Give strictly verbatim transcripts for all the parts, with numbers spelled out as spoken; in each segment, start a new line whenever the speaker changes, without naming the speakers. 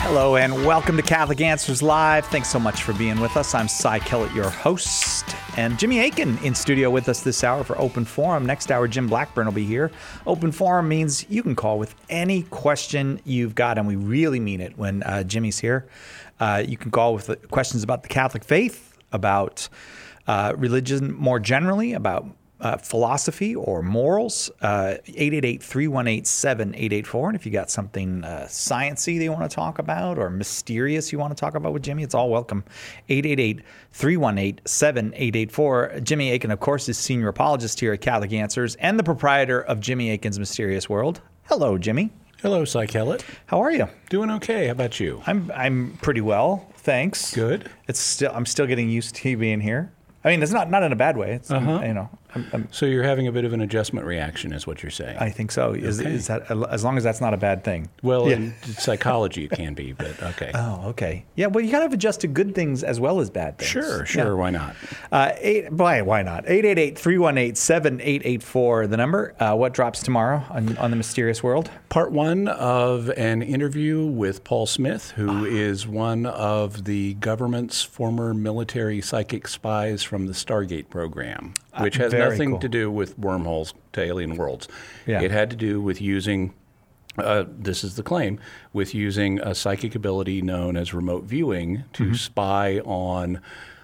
Hello and welcome to Catholic Answers Live. Thanks so much for being with us. I'm Cy Kellett, your host, and Jimmy Akin in studio with us this hour for Open Forum. Next hour, Jim Blackburn will be here. Open Forum means you can call with any question you've got, and we really mean it when uh, Jimmy's here. Uh, you can call with questions about the Catholic faith, about uh, religion more generally, about Uh, philosophy or morals, uh, eight eight eight, three one eight, seven eight eight four. And if you got something uh, sciencey that you want to talk about or mysterious you want to talk about with Jimmy, it's all welcome. eight eight eight, three one eight, seven eight eight four. Jimmy Akin, of course, is senior apologist here at Catholic Answers and the proprietor of Jimmy Akin's Mysterious World. Hello, Jimmy.
Hello, Cy Kellett.
How are you?
Doing okay. How about you?
I'm I'm pretty well, thanks.
Good.
It's still I'm still getting used to you being here. I mean, it's not not in a bad way. It's
Uh-huh.
you know. I'm, I'm,
So you're having a bit of an adjustment reaction, is what you're saying?
I think so. Is,
Okay.
is that as long as that's not a bad thing?
Well,
Yeah.
in psychology it can be, but okay.
Oh, okay. Yeah, well, you got to adjust to good things as well as bad things.
Sure, sure.
Yeah.
Why not?
Uh, eight, why, why not? eight eight eight, three one eight, seven eight eight four, the number. Uh, what drops tomorrow on, on The Mysterious World?
Part one of an interview with Paul Smith, who is one of the government's former military psychic spies from the Stargate program, which has
very
nothing
cool.
to do with wormholes to alien worlds.
Yeah.
It had to do with using, uh, this is the claim, with using a psychic ability known as remote viewing to
Mm-hmm.
spy on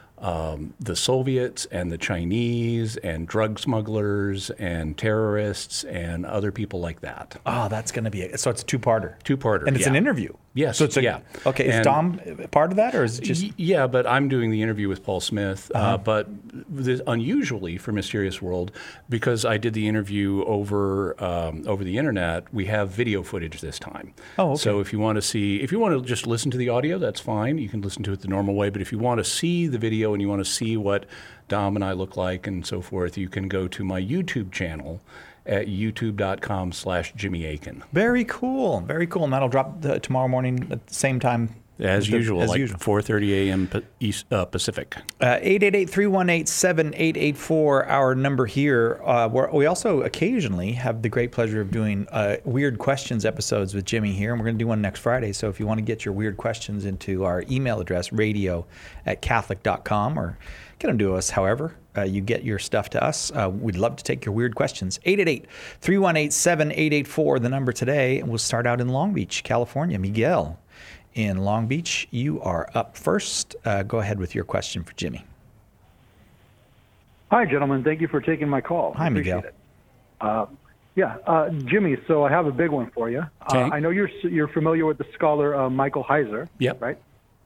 um, the Soviets and the Chinese and drug smugglers and terrorists and other people like that.
Oh, that's going to be it. So it's a two-parter.
Two-parter,
And it's
yeah.
an interview.
Yes,
So it's a,
yeah.
Okay, is
And-
Dom part of that, or is it just...
Y- Yeah, but I'm doing the interview with Paul Smith.
Uh-huh.
Uh, but this, unusually for Mysterious World, because I did the interview over um, over the internet, we have video footage this time.
Oh, okay.
So if you want to see, if you want to just listen to the audio, that's fine. You can listen to it the normal way. But if you want to see the video and you want to see what Dom and I look like and so forth, you can go to my YouTube channel at youtube.com slash Jimmy Akin.
Very cool. Very cool. And that'll drop the, tomorrow morning at the same time.
As
the-
usual,
as
like
usual.
four thirty a.m. Pa- East, uh, Pacific.
Uh, eight eight eight, three one eight, seven eight eight four, our number here. Uh, where we also occasionally have the great pleasure of doing uh, Weird Questions episodes with Jimmy here, and we're going to do one next Friday. So if you want to get your weird questions into our email address, radio at catholic dot com, or get them to us however uh, you get your stuff to us, uh, we'd love to take your weird questions. eight eight eight, three one eight, seven eight eight four, the number today, and we'll start out in Long Beach, California. Miguel in Long Beach, you are up first. Uh, go ahead with your question for Jimmy.
Hi, gentlemen. Thank you for taking my call.
Hi,
I appreciate
Miguel.
it. Uh, yeah, uh, Jimmy. So I have a big one for you.
Okay.
Uh, I know you're you're familiar with the scholar uh, Michael Heiser.
Yep.
Right.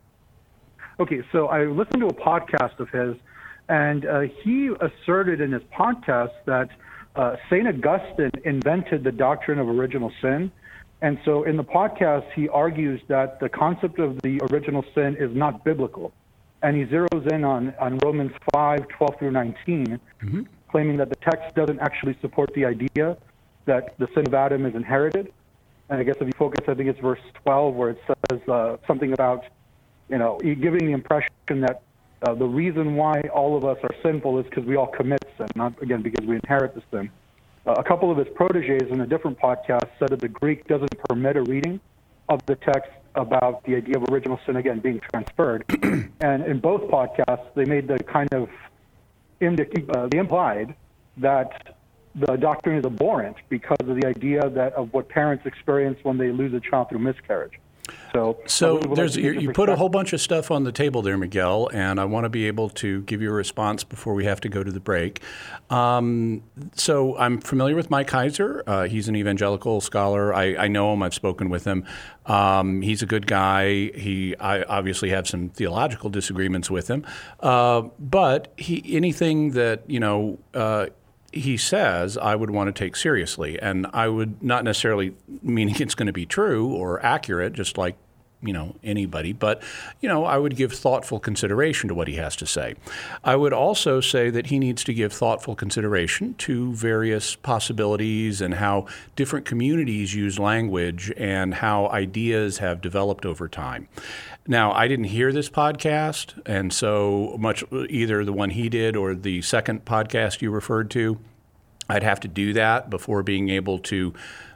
Okay. So I listened to a podcast of his, and uh, he asserted in his podcast that uh, Saint Augustine invented the doctrine of original sin. And so in the podcast, he argues that the concept of the original sin is not biblical. And he zeroes in on, on Romans five, twelve through nineteen,
Mm-hmm.
claiming that the text doesn't actually support the idea that the sin of Adam is inherited. And I guess if you focus, I think it's verse twelve, where it says uh, something about, you know, giving the impression that uh, the reason why all of us are sinful is because we all commit sin, not, again, because we inherit the sin. Uh, a couple of his proteges in a different podcast said that the Greek doesn't permit a reading of the text about the idea of original sin, again, being transferred. And in both podcasts, they made the kind of, indi- uh, they implied that the doctrine is abhorrent because of the idea that of what parents experience when they lose a child through miscarriage. So,
So
I would like
there's
to
you,
get your
you put a
perspective.
whole bunch of stuff on the table there, Miguel, and I want to be able to give you a response before we have to go to the break. Um, so I'm familiar with Mike Heiser. Uh, he's an evangelical scholar. I, I know him. I've spoken with him. Um, he's a good guy. He I obviously have some theological disagreements with him, uh, but he anything that you know. Uh, he says, I would want to take seriously. And I would not necessarily meaning it's going to be true or accurate, just like, you know, anybody, but, you know, I would give thoughtful consideration to what he has to say. I would also say that he needs to give thoughtful consideration to various possibilities and how different communities use language and how ideas have developed over time. Now, I didn't hear this podcast, and so much either the one he did or the second podcast you referred to, I'd have to do that before being able to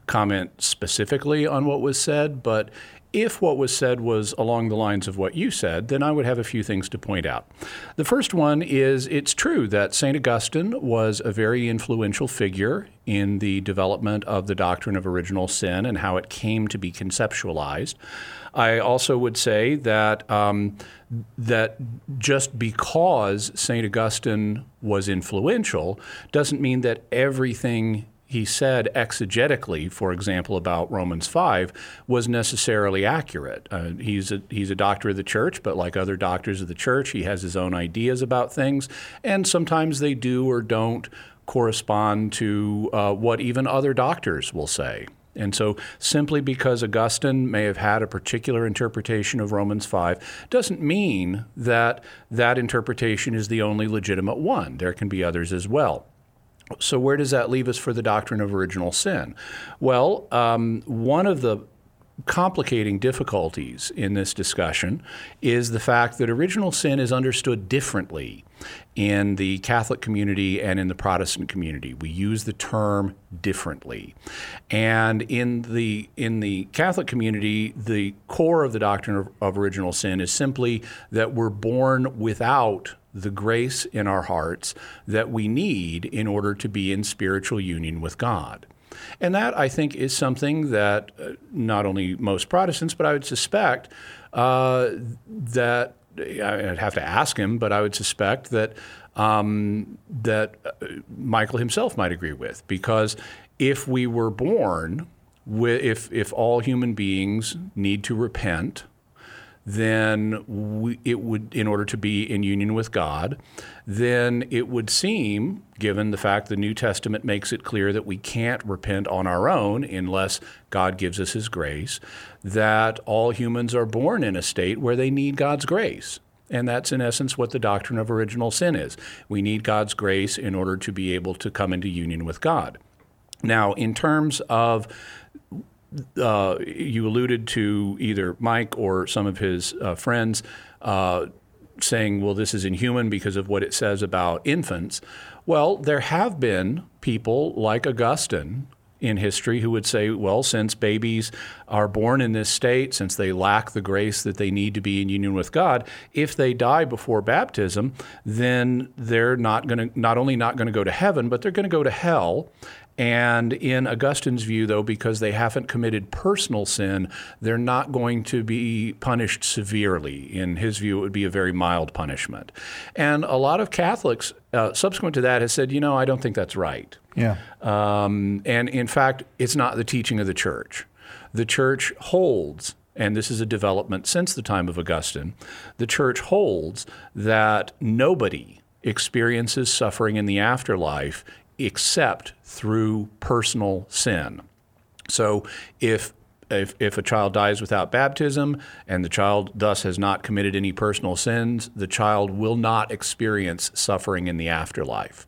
comment specifically on what was said, but if what was said was along the lines of what you said, then I would have a few things to point out. The first one is it's true that Saint Augustine was a very influential figure in the development of the doctrine of original sin and how it came to be conceptualized. I also would say that um, that just because Saint Augustine was influential doesn't mean that everything he said exegetically, for example, about Romans five, was necessarily accurate. Uh, he's a he's a doctor of the church, but like other doctors of the church, he has his own ideas about things, and sometimes they do or don't correspond to uh, what even other doctors will say. And so simply because Augustine may have had a particular interpretation of Romans five doesn't mean that that interpretation is the only legitimate one. There can be others as well. So where does that leave us for the doctrine of original sin? Well, um, one of the complicating difficulties in this discussion is the fact that original sin is understood differently in the Catholic community and in the Protestant community. We use the term differently. And in the in the Catholic community, the core of the doctrine of, of original sin is simply that we're born without the grace in our hearts that we need in order to be in spiritual union with God. And that, I think, is something that uh, not only most Protestants, but I would suspect uh, that, I'd have to ask him, but I would suspect that um, that uh, Michael himself might agree with. Because if we were born, with, if, if all human beings need to repent, then we, it would, in order to be in union with God, then it would seem, given the fact the New Testament makes it clear that we can't repent on our own unless God gives us his grace, that all humans are born in a state where they need God's grace. And that's in essence what the doctrine of original sin is. We need God's grace in order to be able to come into union with God. Now, in terms of Uh, you alluded to either Mike or some of his uh, friends uh, saying, well, this is inhuman because of what it says about infants. Well, there have been people like Augustine in history who would say, well, since babies are born in this state, since they lack the grace that they need to be in union with God, if they die before baptism, then they're not going to, not only not going to go to heaven, but they're going to go to hell. And in Augustine's view, though, because they haven't committed personal sin, they're not going to be punished severely. In his view, it would be a very mild punishment. And a lot of Catholics, uh, subsequent to that, have said, you know, I don't think that's right.
Yeah.
Um, and in fact, it's not the teaching of the church. The church holds, and this is a development since the time of Augustine, the church holds that nobody experiences suffering in the afterlife except through personal sin. So if, if if a child dies without baptism and the child thus has not committed any personal sins, the child will not experience suffering in the afterlife.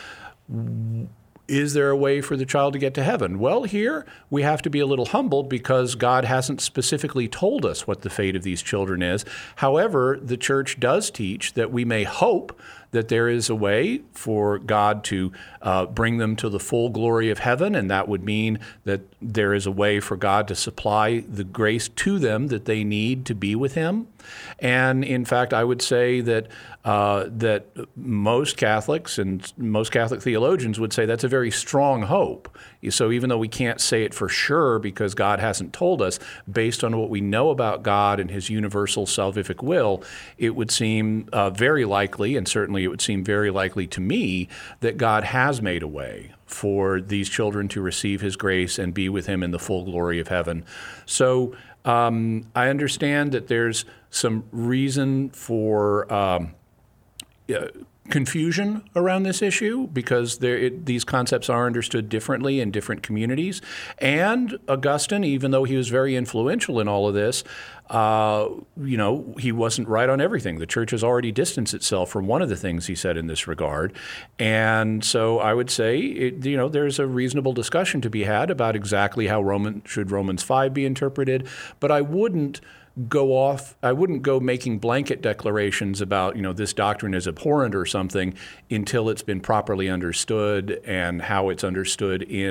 Is there a way for the child to get to heaven? Well, here we have to be a little humbled because God hasn't specifically told us what the fate of these children is. However, the church does teach that we may hope that there is a way for God to uh, bring them to the full glory of heaven, and that would mean that there is a way for God to supply the grace to them that they need to be with him. And in fact, I would say that uh, that most Catholics and most Catholic theologians would say that's a very strong hope. So even though we can't say it for sure because God hasn't told us, based on what we know about God and his universal salvific will, it would seem uh, very likely, and certainly it would seem very likely to me, that God has made a way for these children to receive his grace and be with him in the full glory of heaven. So um, I understand that there's some reason for um, uh, confusion around this issue because there, it, these concepts are understood differently in different communities. And Augustine, even though he was very influential in all of this, uh, you know, he wasn't right on everything. The church has already distanced itself from one of the things he said in this regard. And so I would say, it, you know, there's a reasonable discussion to be had about exactly how Roman should Romans five be interpreted, but I wouldn't go off, I wouldn't go making blanket declarations about, you know, this doctrine is abhorrent or something until it's been properly understood and how it's understood in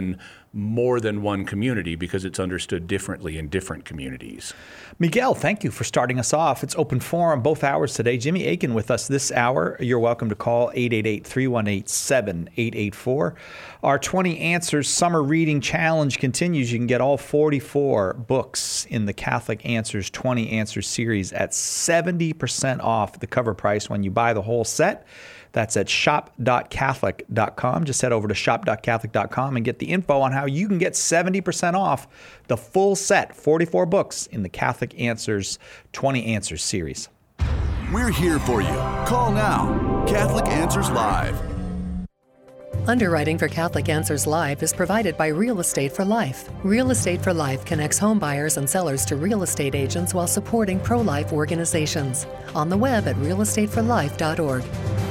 more than one community because it's understood differently in different communities.
Miguel, thank you for starting us off. It's open forum both hours today. Jimmy Akin with us this hour. You're welcome to call eight eight eight, three one eight, seven eight eight four. Our twenty Answers Summer Reading Challenge continues. You can get all forty-four books in the Catholic Answers twenty Answers series at seventy percent off the cover price when you buy the whole set. That's at shop dot catholic dot com. Just head over to shop dot catholic dot com and get the info on how you can get seventy percent off the full set, forty-four books in the Catholic Answers twenty Answers series.
We're here for you. Call now. Catholic Answers Live.
Underwriting for Catholic Answers Live is provided by Real Estate for Life. Real Estate for Life connects home buyers and sellers to real estate agents while supporting pro-life organizations. On the web at real estate for life dot org.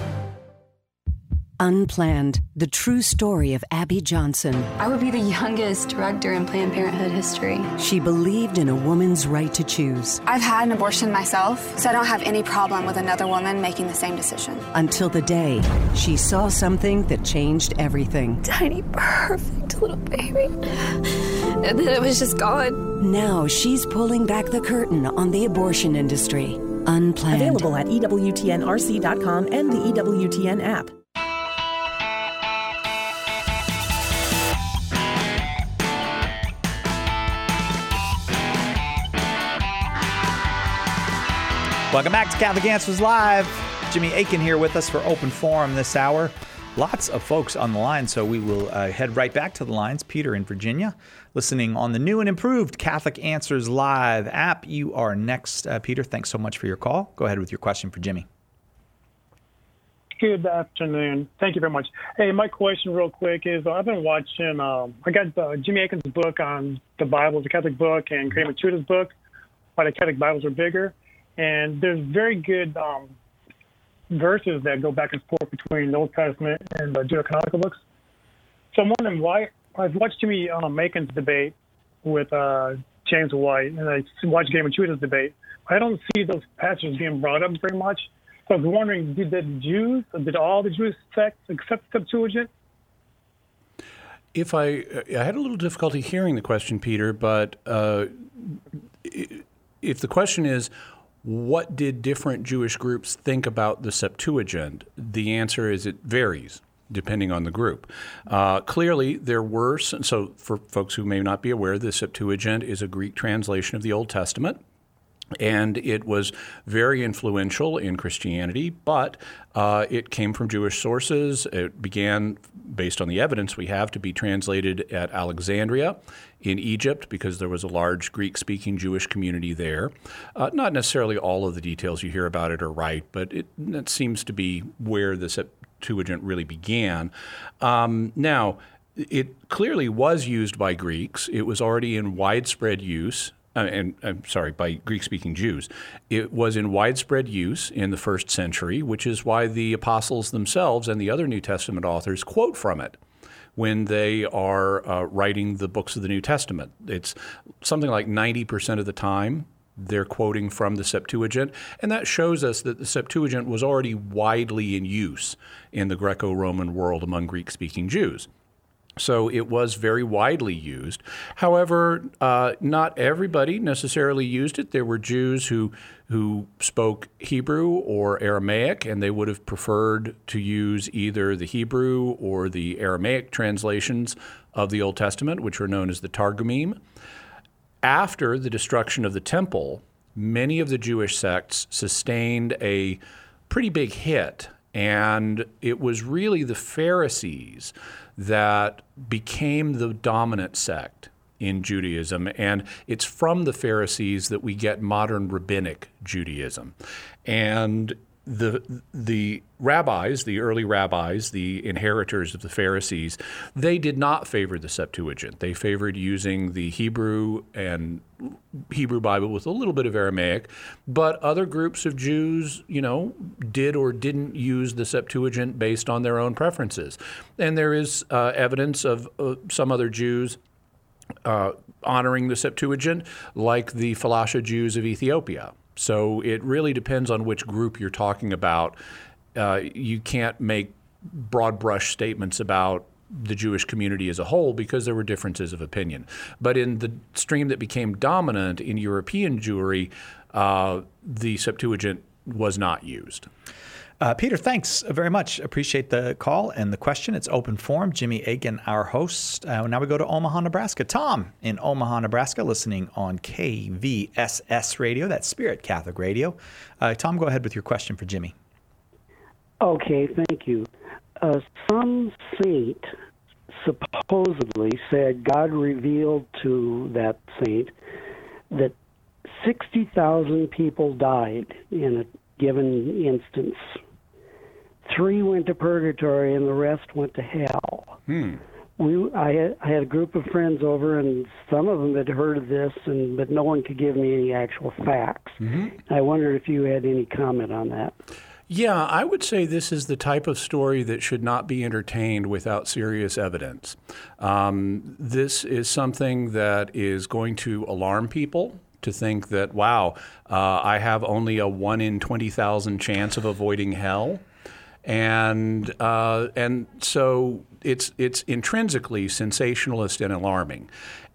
Unplanned, the true story of Abby Johnson.
I would be the youngest director in Planned Parenthood history.
She believed in a woman's right to choose.
I've had an abortion myself, so I don't have any problem with another woman making the same decision.
Until the day she saw something that changed everything.
Tiny, perfect little baby. And then it was just gone.
Now she's pulling back the curtain on the abortion industry. Unplanned.
Available at E W T N R C dot com and the E W T N app.
Welcome back to Catholic Answers Live. Jimmy Akin here with us for Open Forum this hour. Lots of folks on the line, so we will uh, head right back to the lines. Peter in Virginia, listening on the new and improved Catholic Answers Live app. You are next, uh, Peter. Thanks so much for your call. Go ahead with your question for Jimmy.
Good afternoon. Thank you very much. Hey, my question real quick is uh, I've been watching, um, I got uh, Jimmy Akin's book on the Bible, the Catholic book, and Graham Machuda's book, Why the Catholic Bibles Are Bigger. And there's very good um, verses that go back and forth between the Old Testament and the Deuterocanonical books. So I'm wondering why I've watched Jimmy um, Akin's debate with uh, James White, and I watched Graham Machuda's debate. I don't see those passages being brought up very much. So I was wondering, did the Jews, did all the Jewish sects accept the Septuagint?
If I, I had a little difficulty hearing the question, Peter, but uh, if the question is, what did different Jewish groups think about the Septuagint? The answer is it varies depending on the group. Uh, clearly, there were some, so for folks who may not be aware, the Septuagint is a Greek translation of the Old Testament. And it was very influential in Christianity, but uh, it came from Jewish sources. It began, based on the evidence we have, to be translated at Alexandria in Egypt because there was a large Greek-speaking Jewish community there. Uh, not necessarily all of the details you hear about it are right, but it, it seems to be where the Septuagint really began. Um, now, it clearly was used by Greeks. It was already in widespread use. Uh, and I'm sorry, by Greek-speaking Jews. It was in widespread use in the first century, which is why the apostles themselves and the other New Testament authors quote from it when they are uh, writing the books of the New Testament. It's something like ninety percent of the time they're quoting from the Septuagint, and that shows us that the Septuagint was already widely in use in the Greco-Roman world among Greek-speaking Jews. So it was very widely used. However, uh, not everybody necessarily used it. There were Jews who who spoke Hebrew or Aramaic, and they would have preferred to use either the Hebrew or the Aramaic translations of the Old Testament, which were known as the Targumim. After the destruction of the temple, many of the Jewish sects sustained a pretty big hit, and it was really the Pharisees that became the dominant sect in Judaism, and it's from the Pharisees that we get modern rabbinic Judaism. And the the rabbis, the early rabbis, the inheritors of the Pharisees, they did not favor the Septuagint. They favored using the Hebrew and Hebrew Bible with a little bit of Aramaic, but other groups of Jews, you know, did or didn't use the Septuagint based on their own preferences. And there is uh, evidence of uh, some other Jews uh, honoring the Septuagint, like the Falasha Jews of Ethiopia. So it really depends on which group you're talking about. Uh, you can't make broad brush statements about the Jewish community as a whole because there were differences of opinion. But in the stream that became dominant in European Jewry, uh, the Septuagint was not used.
Uh, Peter, thanks very much. Appreciate the call and the question. It's open forum. Jimmy Akin, our host. Uh, now we go to Omaha, Nebraska. Tom in Omaha, Nebraska, listening on K V S S Radio. That's Spirit Catholic Radio. Uh, Tom, go ahead with your question for Jimmy.
Okay, thank you. Uh, some saint supposedly said God revealed to that saint that sixty thousand people died in a given instance. Three went to purgatory and the rest went to hell.
Hmm.
We, I had, I had a group of friends over, and some of them had heard of this, and but no one could give me any actual facts.
Mm-hmm.
I wondered if you had any comment on that.
Yeah, I would say this is the type of story that should not be entertained without serious evidence. Um, this is something that is going to alarm people to think that, wow, uh, I have only a one in twenty thousand chance of avoiding hell. And uh, and so it's it's intrinsically sensationalist and alarming.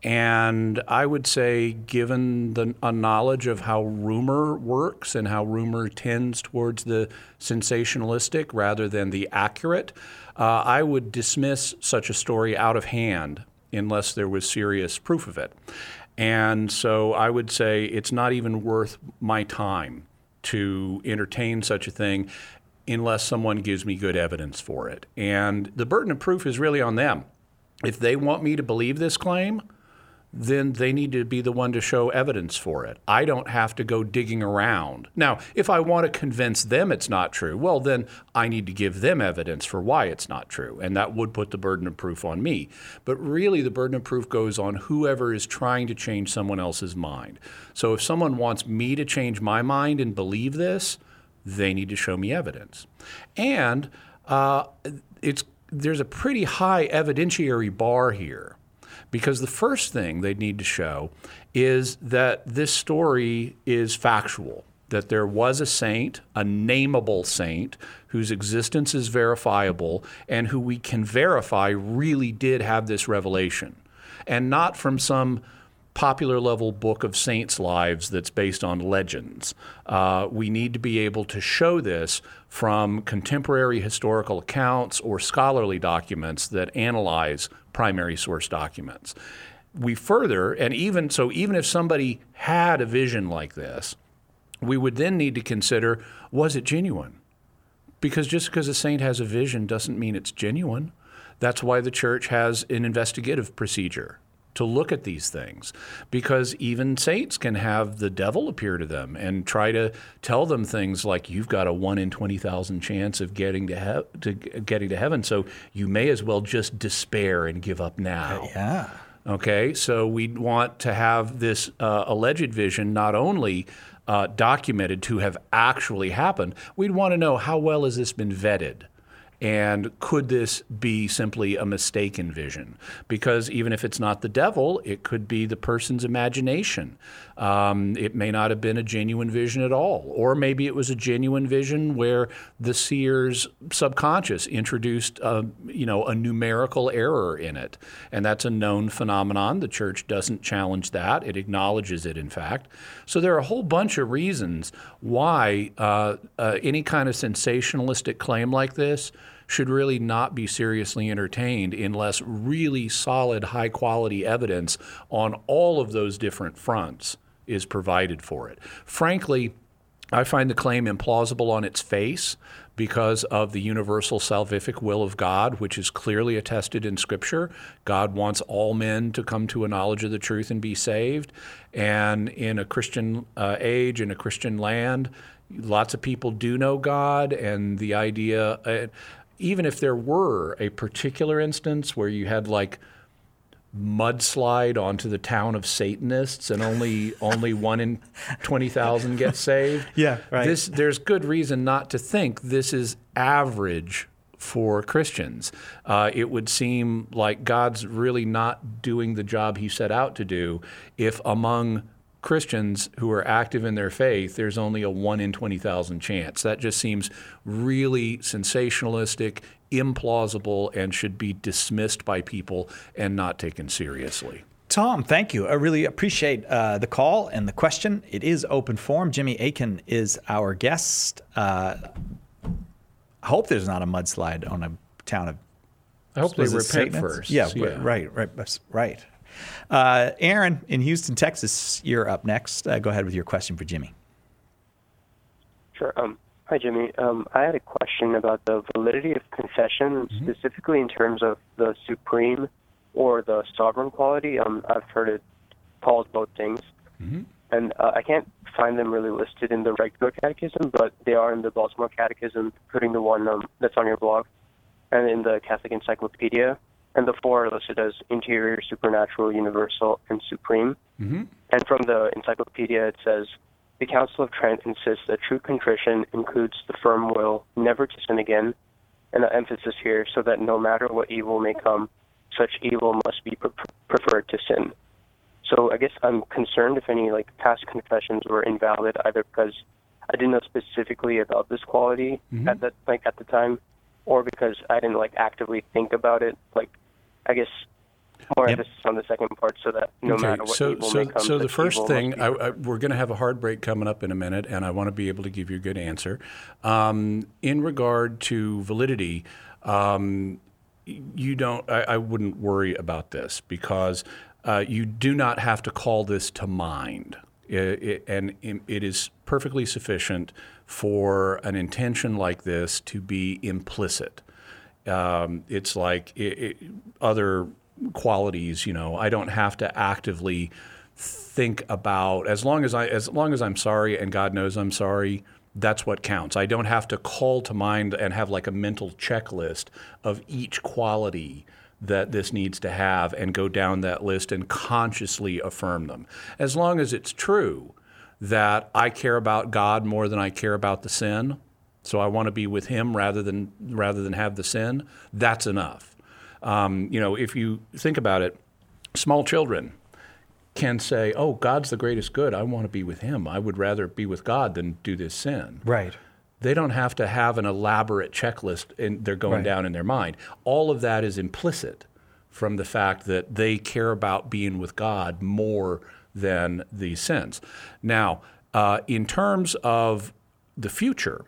And I would say, given the a knowledge of how rumor works and how rumor tends towards the sensationalistic rather than the accurate, uh, I would dismiss such a story out of hand unless there was serious proof of it. And so I would say it's not even worth my time to entertain such a thing unless someone gives me good evidence for it. And the burden of proof is really on them. If they want me to believe this claim, then they need to be the one to show evidence for it. I don't have to go digging around. Now, if I want to convince them it's not true, well, then I need to give them evidence for why it's not true, and that would put the burden of proof on me. But really, the burden of proof goes on whoever is trying to change someone else's mind. So if someone wants me to change my mind and believe this, they need to show me evidence. And uh, it's there's a pretty high evidentiary bar here. Because the first thing they need to show is that this story is factual, that there was a saint, a nameable saint, whose existence is verifiable and who we can verify really did have this revelation, and not from some popular level book of saints' lives that's based on legends. Uh, we need to be able to show this from contemporary historical accounts or scholarly documents that analyze primary source documents. We further, and even so, even if somebody had a vision like this, we would then need to consider, was it genuine? Because just because a saint has a vision doesn't mean it's genuine. That's why the church has an investigative procedure to look at these things, because even saints can have the devil appear to them and try to tell them things like, you've got a one in twenty thousand chance of getting to, he- to getting to heaven, so you may as well just despair and give up now.
Uh, yeah.
Okay, so we want to have this uh, alleged vision not only uh, documented to have actually happened, we'd want to know how well has this been vetted. And could this be simply a mistaken vision? Because even if it's not the devil, it could be the person's imagination. Um, it may not have been a genuine vision at all. Or maybe it was a genuine vision where the seer's subconscious introduced a, you know, a numerical error in it. And that's a known phenomenon. The church doesn't challenge that. It acknowledges it, in fact. So there are a whole bunch of reasons why uh, uh, any kind of sensationalistic claim like this should really not be seriously entertained unless really solid, high-quality evidence on all of those different fronts is provided for it. Frankly, I find the claim implausible on its face because of the universal salvific will of God, which is clearly attested in Scripture. God wants all men to come to a knowledge of the truth and be saved. And in a Christian uh, age, in a Christian land, lots of people do know God, and the idea, uh, even if there were a particular instance where you had like mudslide onto the town of Satanists and only only one in twenty thousand gets saved.
Yeah, right.
This, there's good reason not to think this is average for Christians. Uh, it would seem like God's really not doing the job he set out to do if among Christians who are active in their faith, there's only a one in twenty thousand chance. That just seems really sensationalistic, implausible, and should be dismissed by people and not taken seriously.
Tom, thank you. I really appreciate uh, the call and the question. It is open forum. Jimmy Akin is our guest. Uh, I hope there's not a mudslide on a town of.
I hope they repent
Satan's?
first.
Yeah,
yeah,
right, right, right. Uh, Aaron in Houston, Texas, you're up next. Uh, go ahead with your question for Jimmy.
Sure. Um, hi, Jimmy. Um, I had a question about the validity of confession, mm-hmm. specifically in terms of the supreme or the sovereign quality. Um, I've heard it called both things. Mm-hmm. And uh, I can't find them really listed in the regular catechism, but they are in the Baltimore Catechism, including the one um, that's on your blog, and in the Catholic Encyclopedia. And the four are listed as interior, supernatural, universal, and supreme. Mm-hmm. And from the encyclopedia, it says, the Council of Trent insists that true contrition includes the firm will never to sin again, and the emphasis here, so that no matter what evil may come, such evil must be pre- preferred to sin. So I guess I'm concerned if any like past confessions were invalid, either because I didn't know specifically about this quality mm-hmm. at that like at the time, or because I didn't like actively think about it. Like, I guess more yep. emphasis on the second part, so that no
okay.
matter what
so,
evil
so,
may come,
so the first thing, I,
be...
I, we're going to have a hard break coming up in a minute, and I want to be able to give you a good answer. Um, in regard to validity, um, you don't. I, I wouldn't worry about this because uh, you do not have to call this to mind, it, it, and it is perfectly sufficient for an intention like this to be implicit. Um, it's like it, it, other qualities, you know. I don't have to actively think about as long as I as long as I'm sorry and God knows I'm sorry. That's what counts. I don't have to call to mind and have like a mental checklist of each quality that this needs to have and go down that list and consciously affirm them. As long as it's true that I care about God more than I care about the sin, so I want to be with Him rather than rather than have the sin, that's enough. Um, you know, if you think about it, small children can say, oh, God's the greatest good. I want to be with Him. I would rather be with God than do this sin.
Right.
They don't have to have an elaborate checklist and they're going right. down in their mind. All of that is implicit from the fact that they care about being with God more than these sins. Now, uh, in terms of the future,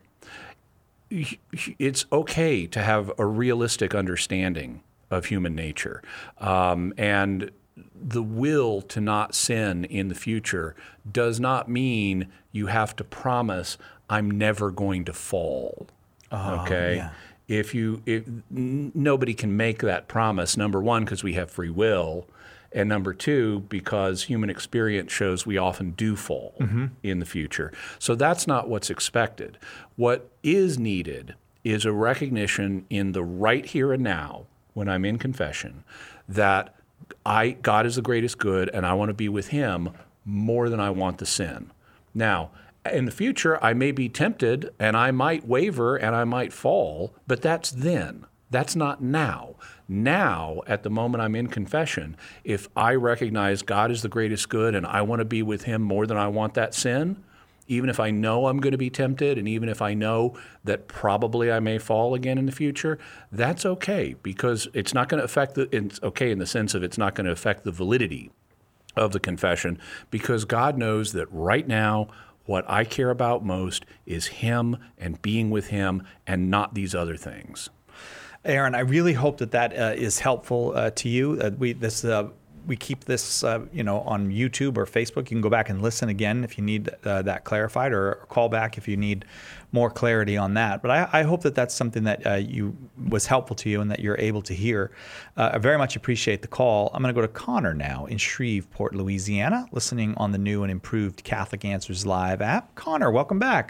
it's okay to have a realistic understanding of human nature. Um, and the will to not sin in the future does not mean you have to promise I'm never going to fall. Oh, okay? Yeah. If you if n- nobody can make that promise, number one, because we have free will, and number two, because human experience shows we often do fall mm-hmm. in the future. So that's not what's expected. What is needed is a recognition in the right here and now, when I'm in confession, that I God is the greatest good and I want to be with Him more than I want the sin. Now, in the future, I may be tempted and I might waver and I might fall, but that's then. That's not now. Now, at the moment I'm in confession, if I recognize God is the greatest good and I want to be with Him more than I want that sin, even if I know I'm going to be tempted and even if I know that probably I may fall again in the future, that's okay because it's not going to affect the, it's okay in the sense of it's not going to affect the validity of the confession because God knows that right now what I care about most is Him and being with Him and not these other things.
Aaron, I really hope that that uh, is helpful uh, to you. Uh, we this uh, we keep this uh, you know on YouTube or Facebook. You can go back and listen again if you need uh, that clarified, or call back if you need more clarity on that. But I, I hope that that's something that uh, you was helpful to you and that you're able to hear. Uh, I very much appreciate the call. I'm going to go to Connor now in Shreveport, Louisiana, listening on the new and improved Catholic Answers Live app. Connor, welcome back.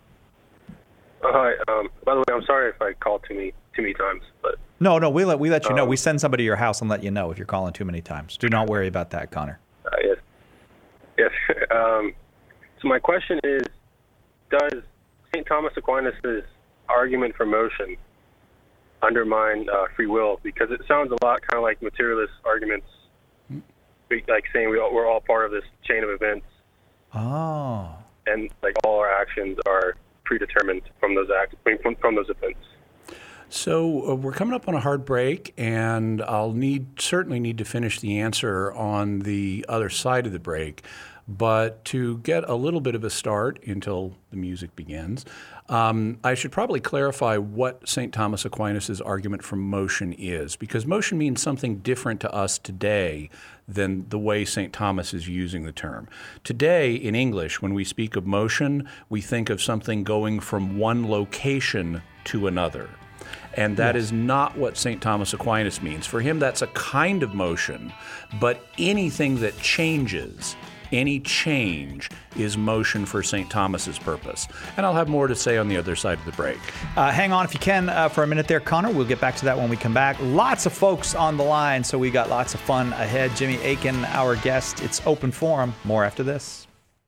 Uh, hi. Um, by the way, I'm sorry if I called too many too many times, but
no, no, we let we let you
um,
know. We send somebody to your house and let you know if you're calling too many times. Do not worry about that, Connor.
Uh, yes, yes. um, so my question is, does Saint Thomas Aquinas' argument for motion undermine uh, free will? Because it sounds a lot kind of like materialist arguments, like saying we all, we're all part of this chain of events
Oh.
And like all our actions are predetermined from those acts, from, from those events.
So uh, we're coming up on a hard break, and I'll need certainly need to finish the answer on the other side of the break. But to get a little bit of a start until the music begins, um, I should probably clarify what Saint Thomas Aquinas' argument from motion is, because motion means something different to us today than the way Saint Thomas is using the term. Today, in English, when we speak of motion, we think of something going from one location to another. And that yes. is not what Saint Thomas Aquinas means. For him, that's a kind of motion, but anything that changes, any change, is motion for Saint Thomas's purpose. And I'll have more to say on the other side of the break.
Uh, hang on if you can uh, for a minute there, Connor. We'll get back to that when we come back. Lots of folks on the line, so we got lots of fun ahead. Jimmy Akin, our guest. It's Open Forum. More after this.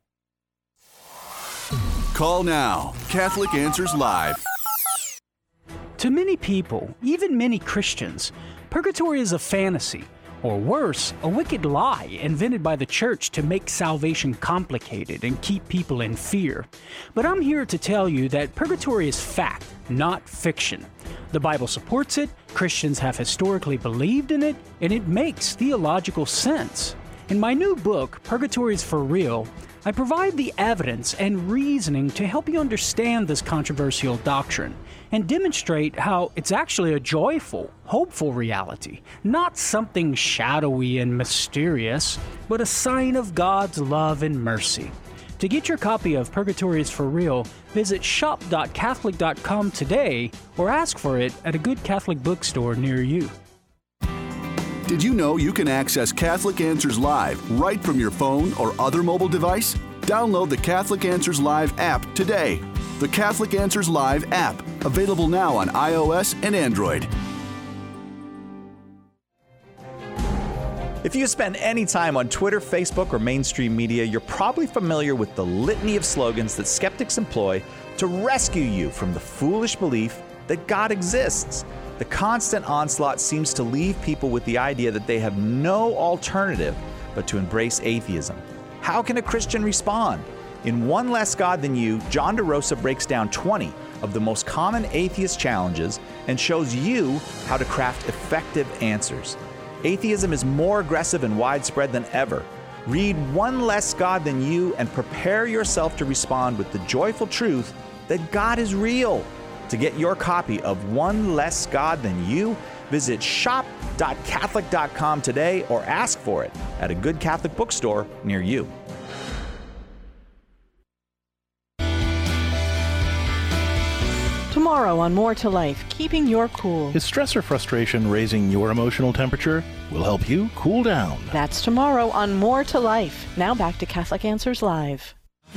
Call now. Catholic Answers Live.
To many people, even many Christians, purgatory is a fantasy, or worse, a wicked lie invented by the church to make salvation complicated and keep people in fear. But I'm here to tell you that purgatory is fact, not fiction. The Bible supports it, Christians have historically believed in it, and it makes theological sense. In my new book, Purgatory is for Real, I provide the evidence and reasoning to help you understand this controversial doctrine and demonstrate how it's actually a joyful, hopeful reality, not something shadowy and mysterious, but a sign of God's love and mercy. To get your copy of Purgatory is for Real, visit shop dot catholic dot com today or ask for it at a good Catholic bookstore near you.
Did you know you can access Catholic Answers Live right from your phone or other mobile device? Download the Catholic Answers Live app today. The Catholic Answers Live app, available now on iOS and Android.
If you spend any time on Twitter, Facebook, or mainstream media, you're probably familiar with the litany of slogans that skeptics employ to rescue you from the foolish belief that God exists. The constant onslaught seems to leave people with the idea that they have no alternative but to embrace atheism. How can a Christian respond? In One Less God Than You, John DeRosa breaks down twenty of the most common atheist challenges and shows you how to craft effective answers. Atheism is more aggressive and widespread than ever. Read One Less God Than You and prepare yourself to respond with the joyful truth that God is real. To get your copy of One Less God Than You, visit shop dot catholic dot com today or ask for it at a good Catholic bookstore near you.
Tomorrow on More to Life, keeping your cool.
Is stress or frustration raising your emotional temperature? We'll help you cool down.
That's tomorrow on More to Life. Now back to Catholic Answers Live.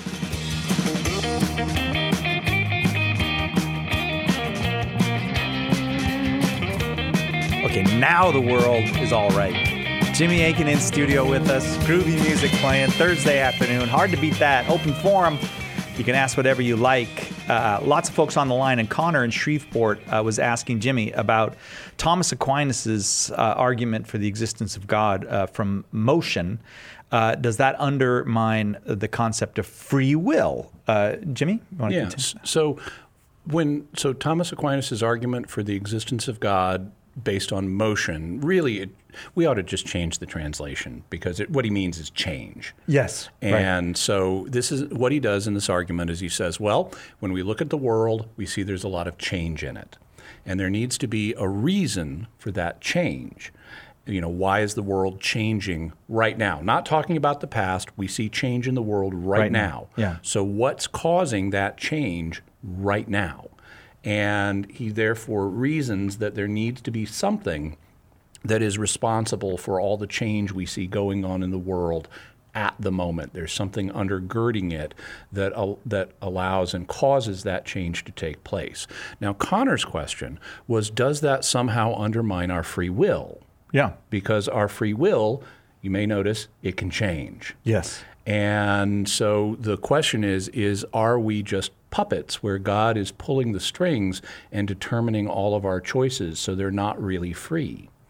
Okay, now the world is all right. Jimmy Akin in studio with us, groovy music playing Thursday afternoon. Hard to beat that. Open forum. You can ask whatever you like. Uh, lots of folks on the line, and Connor in Shreveport uh, was asking Jimmy about Thomas Aquinas' uh, argument for the existence of God uh, from motion. Uh, does that undermine the concept of free will? Uh, Jimmy, you want to
yeah.
continue?
So when so Thomas Aquinas' argument for the existence of God based on motion, really, it, we ought to just change the translation because it, what he means is change.
Yes.
And
right.
so this is what he does in this argument is he says, well, when we look at the world, we see there's a lot of change in it. And there needs to be a reason for that change. You know, why is the world changing right now? Not talking about the past. We see change in the world right,
right
now.
now. Yeah.
So what's causing that change right now? And he therefore reasons that there needs to be something that is responsible for all the change we see going on in the world at the moment. There's something undergirding it that uh, that allows and causes that change to take place. Now, Connor's question was, does that somehow undermine our free will?
Yeah.
Because our free will, you may notice, it can change.
Yes.
And so the question is, is are we just puppets where God is pulling the strings and determining all of our choices so they're not really free?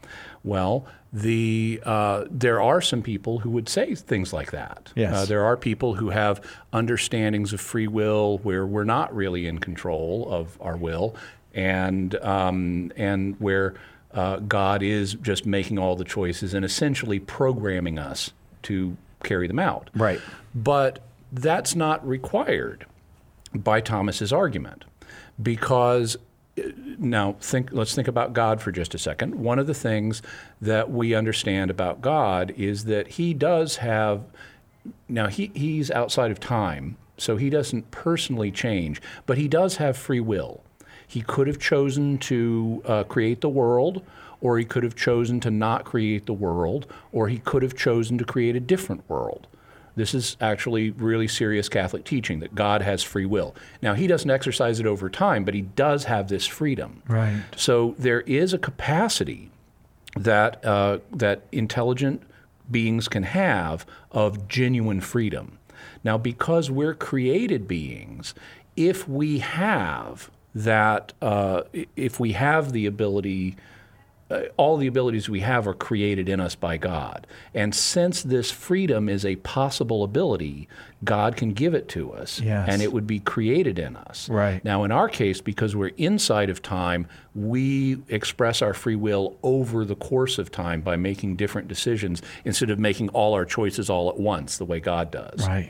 Well, the uh, there are some people who would say things like that.
Yes.
Uh, there are people who have understandings of free will where we're not really in control of our will, and um, and where uh, God is just making all the choices and essentially programming us to carry them out.
Right.
But that's not required by Thomas's argument, because now think let's think about God for just a second. One of the things that we understand about God is that he does have, now he, he's outside of time, so he doesn't personally change, but he does have free will. He could have chosen to uh, create the world, or he could have chosen to not create the world, or he could have chosen to create a different world. This is actually really serious Catholic teaching, that God has free will. Now, he doesn't exercise it over time, but he does have this freedom.
Right.
So there is a capacity that uh, that intelligent beings can have of genuine freedom. Now, because we're created beings, if we have that, uh, if we have the ability, Uh, all the abilities we have are created in us by God. And since this freedom is a possible ability, God can give it to us,
yes.
and it would be created in us.
Right.
Now, in our case, because we're inside of time, we express our free will over the course of time by making different decisions instead of making all our choices all at once, the way God does.
Right.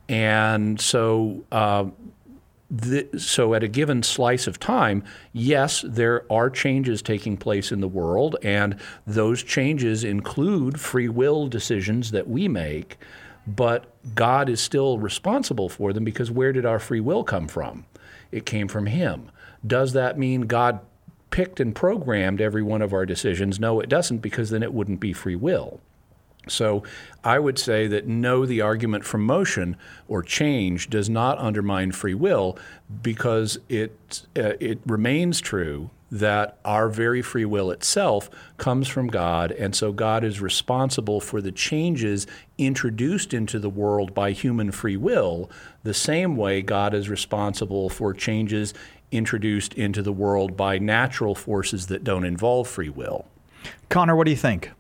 And so uh, The, so at a given slice of time, yes, there are changes taking place in the world, and those changes include free will decisions that we make, but God is still responsible for them, because where did our free will come from? It came from him. Does that mean God picked and programmed every one of our decisions? No, it doesn't, because then it wouldn't be free will. So I would say that no, the argument from motion or change does not undermine free will, because it uh, it remains true that our very free will itself comes from God, and so God is responsible for the changes introduced into the world by human free will, the same way God is responsible for changes introduced into the world by natural forces that don't involve free will.
Connor, what do you think?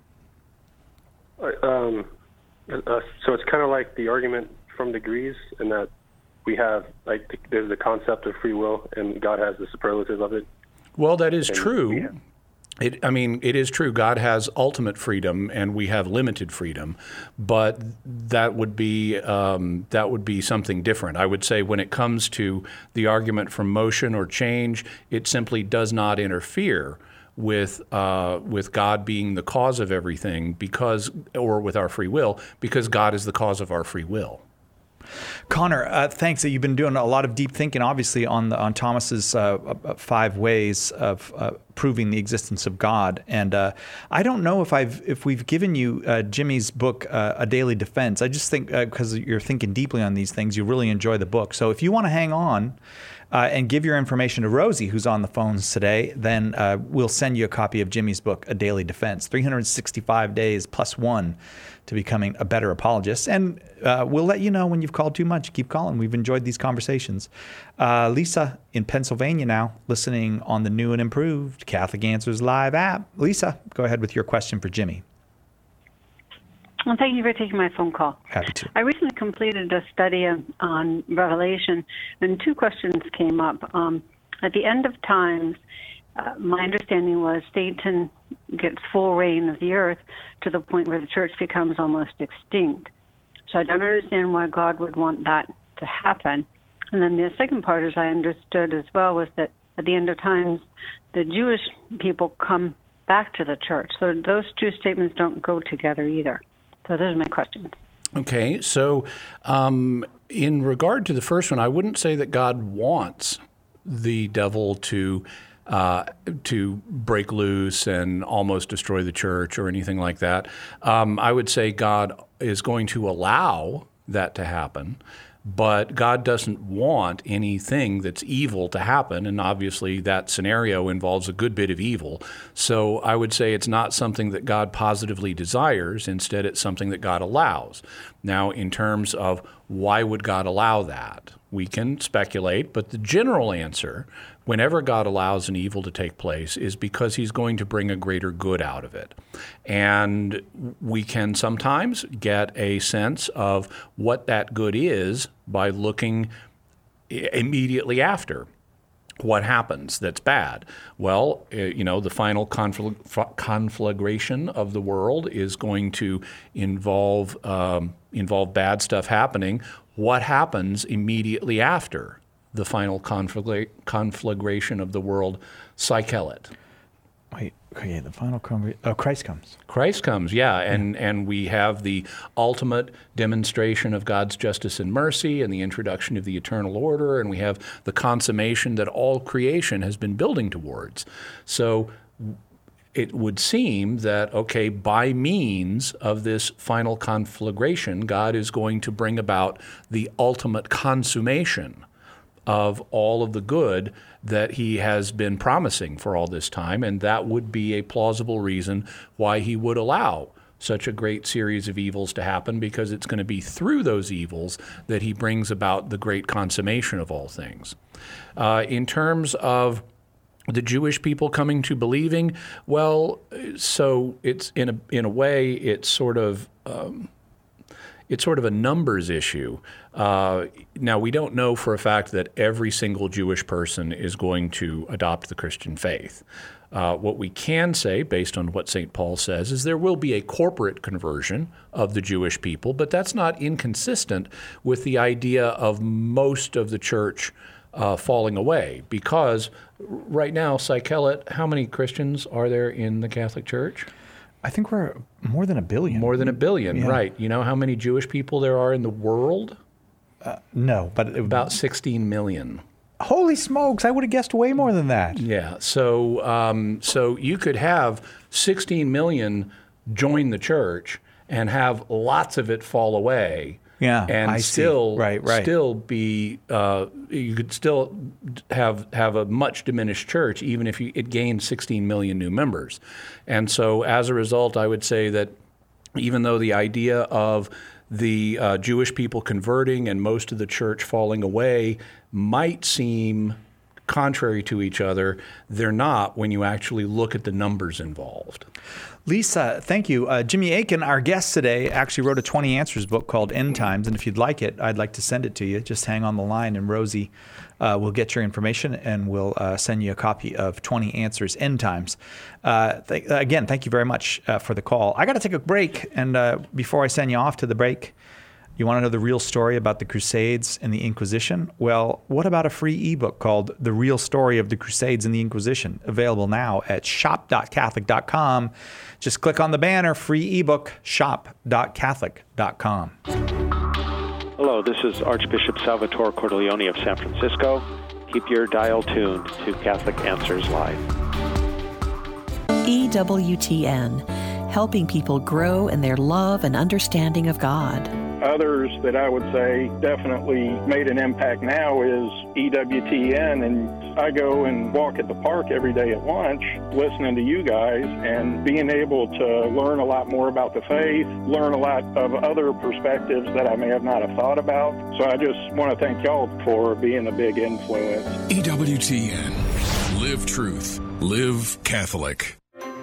Um, uh, so it's kind of like the argument from degrees, in that we have, like, the, there's the concept of free will, and God has the superlative of it.
Well, that is
and
true.
Have,
it, I mean, it is true. God has ultimate freedom, and we have limited freedom. But that would be um, that would be something different. I would say when it comes to the argument from motion or change, it simply does not interfere with uh, with God being the cause of everything, because, or with our free will, because God is the cause of our free will.
Connor, uh, thanks. You've been doing a lot of deep thinking, obviously, on the, on Thomas's uh, five ways of uh, proving the existence of God. And uh, I don't know if I've if we've given you uh, Jimmy's book, uh, A Daily Defense. I just think because uh, you're thinking deeply on these things, you really enjoy the book. So if you want to hang on Uh, and give your information to Rosie, who's on the phones today, then uh, we'll send you a copy of Jimmy's book, A Daily Defense, three hundred sixty-five days plus one to becoming a better apologist. And uh, we'll let you know when you've called too much. Keep calling. We've enjoyed these conversations. Uh, Lisa in Pennsylvania now, listening on the new and improved Catholic Answers Live app. Lisa, go ahead with your question for Jimmy.
Well, thank you for taking my phone call.
Happy to.
I recently completed a study on, on Revelation, and two questions came up. Um, at the end of times, uh, my understanding was Satan gets full reign of the earth to the point where the church becomes almost extinct. So I don't understand why God would want that to happen. And then the second part, as I understood as well, was that at the end of times, the Jewish people come back to the church. So those two statements don't go together either. So those are my questions.
Okay, so um, in regard to the first one, I wouldn't say that God wants the devil to uh, to break loose and almost destroy the church or anything like that. Um, I would say God is going to allow that to happen, but God doesn't want anything that's evil to happen, and obviously that scenario involves a good bit of evil. So I would say it's not something that God positively desires. Instead, it's something that God allows. Now, in terms of why would God allow that? We can speculate, but the general answer, whenever God allows an evil to take place, is because he's going to bring a greater good out of it. And we can sometimes get a sense of what that good is by looking immediately after. What happens that's bad? Well, you know, the final confl- conflagration of the world is going to involve um, involve bad stuff happening. What happens immediately after the final conflagra- conflagration of the world? Psychelet.
Wait, okay, the final con- oh, Christ comes.
Christ comes, yeah, and yeah. and we have the ultimate demonstration of God's justice and mercy and the introduction of the eternal order, and we have the consummation that all creation has been building towards. So it would seem that, okay, by means of this final conflagration, God is going to bring about the ultimate consummation of all of the good that he has been promising for all this time, and that would be a plausible reason why he would allow such a great series of evils to happen, because it's going to be through those evils that he brings about the great consummation of all things. Uh, in terms of the Jewish people coming to believing, well, so it's in a in a way it's sort of um, it's sort of a numbers issue. Uh, now, we don't know for a fact that every single Jewish person is going to adopt the Christian faith. Uh, what we can say, based on what Saint Paul says, is there will be a corporate conversion of the Jewish people, but that's not inconsistent with the idea of most of the church uh, falling away. Because right now, Psychelet, how many Christians are there in the Catholic Church?
I think we're more than a billion.
More than a billion, yeah. Right. You know how many Jewish people there are in the world?
Uh, no, but... It,
About sixteen million.
Holy smokes, I would have guessed way more than that.
Yeah, so um, so you could have sixteen million join the church and have lots of it fall away.
Yeah,
and
I
still
see. Right, right.
still be uh, you could still have have a much diminished church even if you, it gained sixteen million new members. And so as a result, I would say that even though the idea of the uh, Jewish people converting and most of the church falling away might seem contrary to each other, they're not when you actually look at the numbers involved.
Lisa, thank you. Uh, Jimmy Akin, our guest today, actually wrote a twenty Answers book called End Times, and if you'd like it, I'd like to send it to you. Just hang on the line, and Rosie uh, will get your information, and we'll uh, send you a copy of twenty Answers, End Times. Uh, th- again, thank you very much uh, for the call. I got to take a break, and uh, before I send you off to the break, you want to know the real story about the Crusades and the Inquisition? Well, what about a free ebook called The Real Story of the Crusades and the Inquisition, available now at shop dot catholic dot com. Just click on the banner, free ebook, shop dot catholic dot com.
Hello, this is Archbishop Salvatore Cordileone of San Francisco. Keep your dial tuned to Catholic Answers Live.
E W T N, helping people grow in their love and understanding of God.
Others that I would say definitely made an impact now is E W T N, and I go and walk at the park every day at lunch listening to you guys and being able to learn a lot more about the faith, learn a lot of other perspectives that I may have not have thought about. So I just want to thank y'all for being a big influence.
E W T N. Live truth. Live Catholic.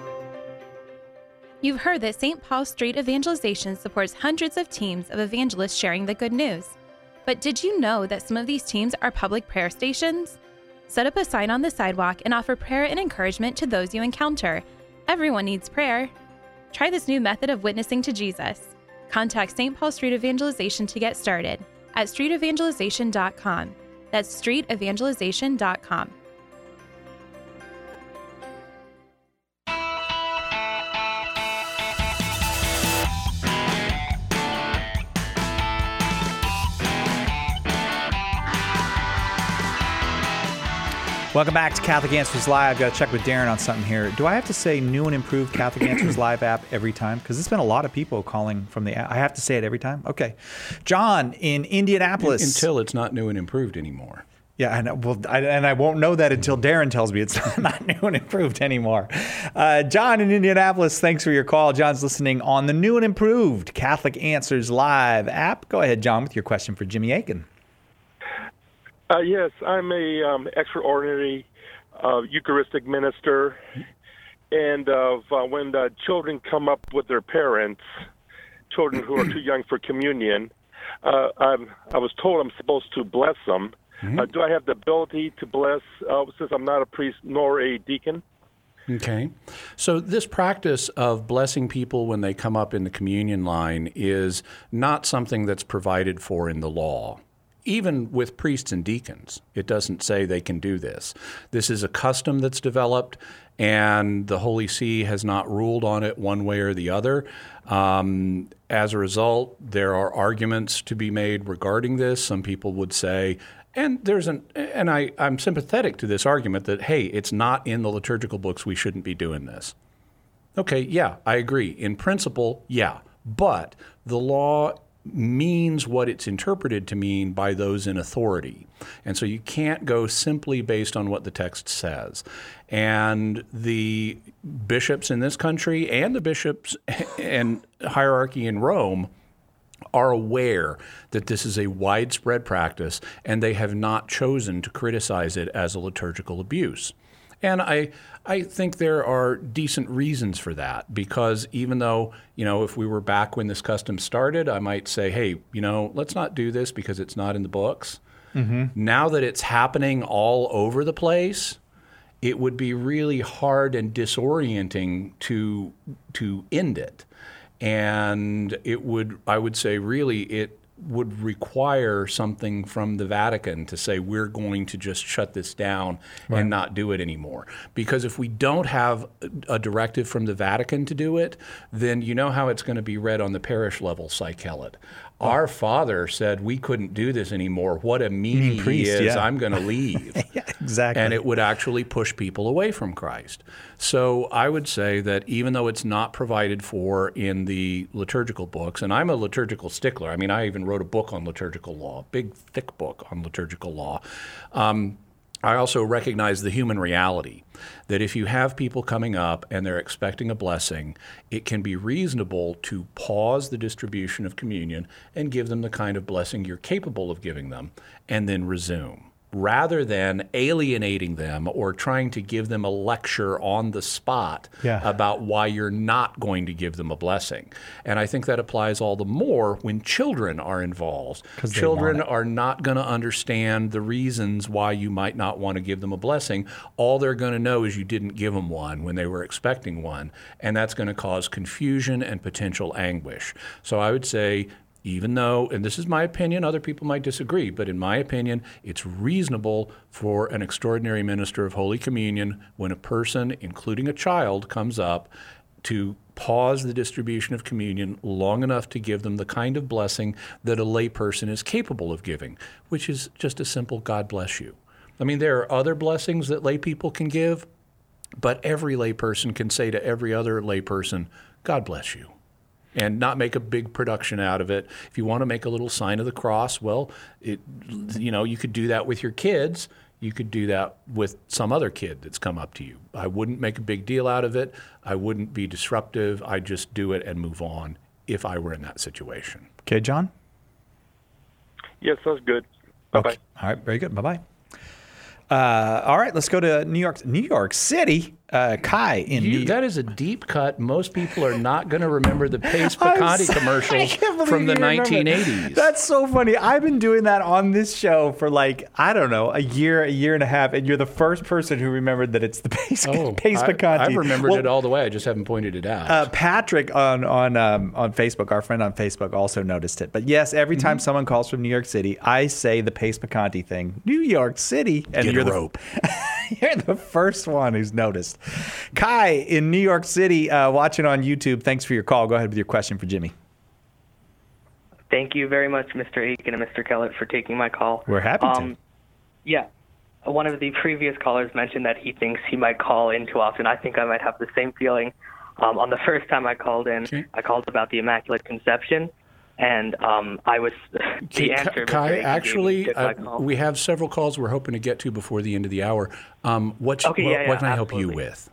You've heard that Saint Paul Street Evangelization supports hundreds of teams of evangelists sharing the good news. But did you know that some of these teams are public prayer stations? Set up a sign on the sidewalk and offer prayer and encouragement to those you encounter. Everyone needs prayer. Try this new method of witnessing to Jesus. Contact Saint Paul Street Evangelization to get started at street evangelization dot com. That's street evangelization dot com.
Welcome back to Catholic Answers Live. I've got to check with Darren on something here. Do I have to say new and improved Catholic Answers Live app every time? Because there's been a lot of people calling from the app. I have to say it every time? Okay. John in Indianapolis.
Until it's not new and improved anymore.
Yeah, I know. Well, I, and I won't know that until Darren tells me it's not new and improved anymore. Uh, John in Indianapolis, thanks for your call. John's listening on the new and improved Catholic Answers Live app. Go ahead, John, with your question for Jimmy Akin.
Uh, yes, I'm a um, extraordinary uh, Eucharistic minister, and uh, when the children come up with their parents, children who are too young for communion, uh, I'm, I was told I'm supposed to bless them. Mm-hmm. Uh, do I have the ability to bless, uh, since I'm not a priest nor a deacon?
Okay. So this practice of blessing people when they come up in the communion line is not something that's provided for in the law. Even with priests and deacons, it doesn't say they can do this. This is a custom that's developed, and the Holy See has not ruled on it one way or the other. Um, as a result, there are arguments to be made regarding this. Some people would say, and there's an, and I, I'm sympathetic to this argument that, hey, it's not in the liturgical books, we shouldn't be doing this. Okay, yeah, I agree. In principle, yeah. But the law means what it's interpreted to mean by those in authority. And so you can't go simply based on what the text says. And the bishops in this country and the bishops and hierarchy in Rome are aware that this is a widespread practice, and they have not chosen to criticize it as a liturgical abuse. And I I think there are decent reasons for that, because even though, you know, if we were back when this custom started, I might say, hey, you know, let's not do this because it's not in the books. Mm-hmm. Now that it's happening all over the place, it would be really hard and disorienting to to end it. And it would, I would say, really, it would require something from the Vatican to say we're going to just shut this down right. and not do it anymore. Because if we don't have a directive from the Vatican to do it, then you know how it's going to be read on the parish level, Cy Kellett. Our father said we couldn't do this anymore. What a meanie
priest,
he is.
Yeah.
I'm going to leave.
Yeah, exactly.
And it would actually push people away from Christ. So I would say that even though it's not provided for in the liturgical books, and I'm a liturgical stickler. I mean, I even wrote a book on liturgical law, big, thick book on liturgical law. Um, I also recognize the human reality that if you have people coming up and they're expecting a blessing, it can be reasonable to pause the distribution of communion and give them the kind of blessing you're capable of giving them and then resume, rather than alienating them or trying to give them a lecture on the spot
yeah.
about why you're not going to give them a blessing. And I think that applies all the more when children are involved. Children are not going to understand the reasons why you might not want to give them a blessing. All they're going to know is you didn't give them one when they were expecting one, and that's going to cause confusion and potential anguish. So I would say, even though, and this is my opinion, other people might disagree, but in my opinion, it's reasonable for an extraordinary minister of Holy Communion, when a person, including a child, comes up, to pause the distribution of communion long enough to give them the kind of blessing that a layperson is capable of giving, which is just a simple God bless you. I mean, there are other blessings that lay people can give, but every layperson can say to every other layperson, God bless you, and not make a big production out of it. If you want to make a little sign of the cross, well, it, you know, you could do that with your kids. You could do that with some other kid that's come up to you. I wouldn't make a big deal out of it. I wouldn't be disruptive. I'd just do it and move on if I were in that situation.
Okay, John?
Yes, that's good. Bye-bye.
Okay. All right, very good. Bye-bye. Uh, all right, let's go to New York, New York City. Uh, Kai in
you,
New
that is a deep cut. Most people are not going to remember the Pace Picante so, commercials from the nineteen eighties.
That's so funny. I've been doing that on this show for like, I don't know, a year, a year and a half, and you're the first person who remembered that it's the Pace,
oh,
Pace
I,
Picante.
I've remembered
well,
it all the way. I just haven't pointed it out.
Uh, Patrick on on um, on Facebook, our friend on Facebook, also noticed it. But yes, every time mm-hmm. someone calls from New York City, I say the Pace Picante thing. New York City, and
Get
you're
a
the
rope.
You're the first one who's noticed. Kai in New York City, uh, watching on YouTube. Thanks for your call. Go ahead with your question for Jimmy.
Thank you very much, Mister Aiken and Mister Kellett, for taking my call.
We're happy
um,
to.
Yeah. One of the previous callers mentioned that he thinks he might call in too often. I think I might have the same feeling. Um, on the first time I called in, okay. I called about the Immaculate Conception. And um, I was the answer.
Kai, actually, uh, we have several calls we're hoping to get to before the end of the hour. Um, what,
okay,
what,
yeah, yeah,
what can I
absolutely.
help you with?